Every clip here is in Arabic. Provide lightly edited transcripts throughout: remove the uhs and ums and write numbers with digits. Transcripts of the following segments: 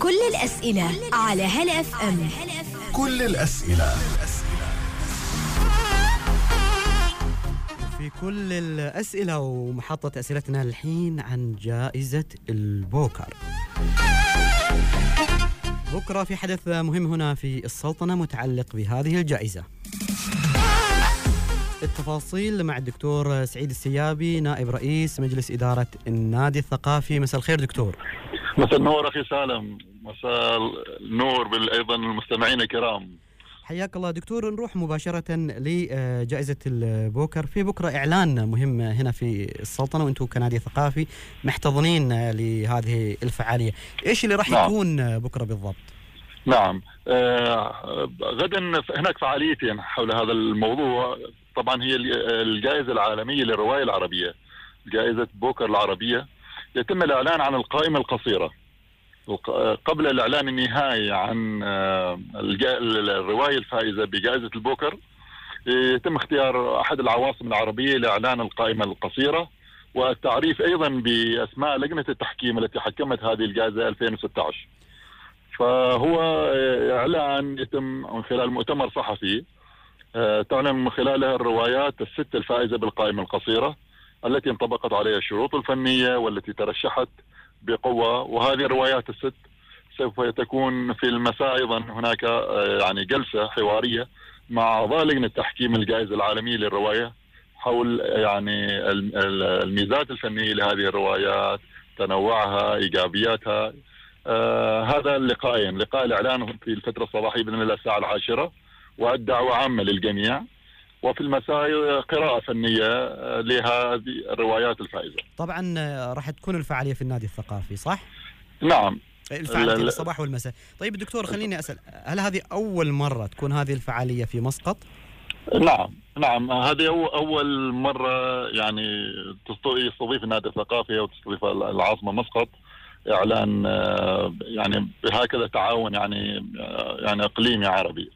كل الأسئلة على هلا اف ام. كل الأسئلة. في كل الأسئلة ومحطة أسئلتنا الحين عن جائزة البوكر. بكرة في حدث مهم هنا في السلطنة متعلق بهذه الجائزة. التفاصيل مع الدكتور سعيد السيابي نائب رئيس مجلس إدارة النادي الثقافي. مساء الخير دكتور. مساء النور أخي سالم. مساء النور أيضا المستمعين الكرام. حياك الله دكتور. نروح مباشرة لجائزة البوكر. في بكرة إعلان مهم هنا في السلطنة وأنتم كنادي ثقافي محتضنين لهذه الفعالية. إيش اللي راح يكون بكرة بالضبط؟ نعم، غدا هناك فعاليتين حول هذا الموضوع. طبعا هي الجائزة العالمية للرواية العربية، جائزة بوكر العربية. يتم الإعلان عن القائمة القصيرة قبل الإعلان النهائي عن الرواية الفائزة بجائزة البوكر. يتم اختيار أحد العواصم العربية لإعلان القائمة القصيرة والتعريف أيضا بأسماء لجنة التحكيم التي حكمت هذه الجائزة 2016. فهو إعلان يتم من خلال مؤتمر صحفي تعلن من خلاله الروايات الست الفائزة بالقائمة القصيرة التي انطبقت عليها الشروط الفنية والتي ترشحت بقوة. وهذه الروايات الست سوف تكون في المساء أيضا هناك يعني جلسة حوارية مع أعضاء لجنة تحكيم الجائزة العالمية للرواية حول يعني الميزات الفنية لهذه الروايات، تنوعها، إيجابياتها. هذا اللقاءين، لقاء الإعلان في الفترة الصباحية بإذن الله الساعة 10 والدعوة عامة للجميع، وفي المساء قراءة فنية لهذه الروايات الفائزة. طبعا راح تكون الفعالية في النادي الثقافي صح؟ نعم، الفعالية الصباح والمساء. طيب دكتور خليني أسأل، هل هذه أول مرة تكون هذه الفعالية في مسقط؟ نعم، هذه أول مرة يعني تستضيف النادي الثقافي وتستضيف العاصمة مسقط إعلان يعني بهكذا تعاون يعني إقليمي عربي.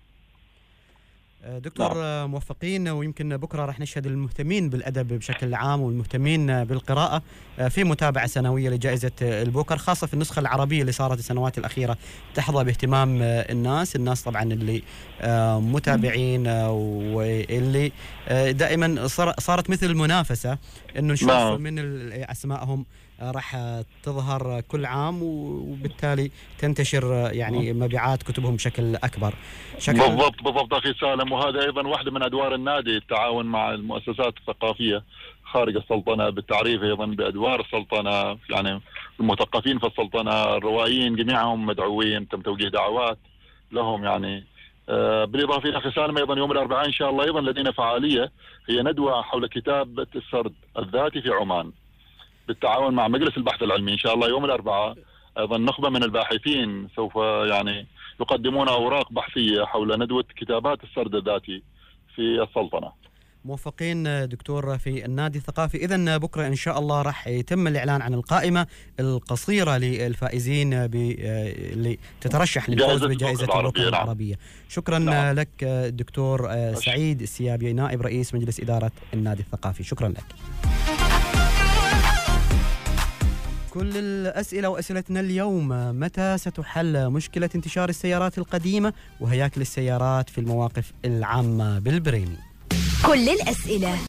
دكتور موفقين. ويمكن بكرة راح نشهد المهتمين بالأدب بشكل عام والمهتمين بالقراءة في متابعة سنوية لجائزة البوكر، خاصة في النسخة العربية اللي صارت السنوات الأخيرة تحظى باهتمام الناس طبعا اللي متابعين واللي دائما صارت مثل المنافسة إنه نشوف من أسمائهم راح تظهر كل عام وبالتالي تنتشر يعني مبيعات كتبهم بشكل أكبر. بالضبط أخي سالم. وهذا أيضا واحدة من أدوار النادي، التعاون مع المؤسسات الثقافية خارج السلطنة بالتعريف أيضا بأدوار السلطنة. يعني المثقفين في السلطنة، الروائيين جميعهم مدعوين، تم توجيه دعوات لهم يعني. بالإضافة إلى أخي سالم أيضا يوم الأربعاء إن شاء الله أيضا لدينا فعالية، هي ندوة حول كتابة السرد الذاتي في عمان بالتعاون مع مجلس البحث العلمي. إن شاء الله يوم الأربعاء أيضا نخبة من الباحثين سوف يعني يقدمون أوراق بحثية حول ندوة كتابات السرد الذاتي في السلطنة. موفقين دكتور في النادي الثقافي. إذن بكرة إن شاء الله راح يتم الإعلان عن القائمة القصيرة للفائزين اللي تترشح للفوز بجائزة البوكر العربية. شكرا لك دكتور سعيد السيابي نائب رئيس مجلس إدارة النادي الثقافي. شكرا لك. كل الأسئلة وأسئلتنا اليوم: متى ستحل مشكلة انتشار السيارات القديمة وهياكل السيارات في المواقف العامة بالبريمي؟ كل الأسئلة.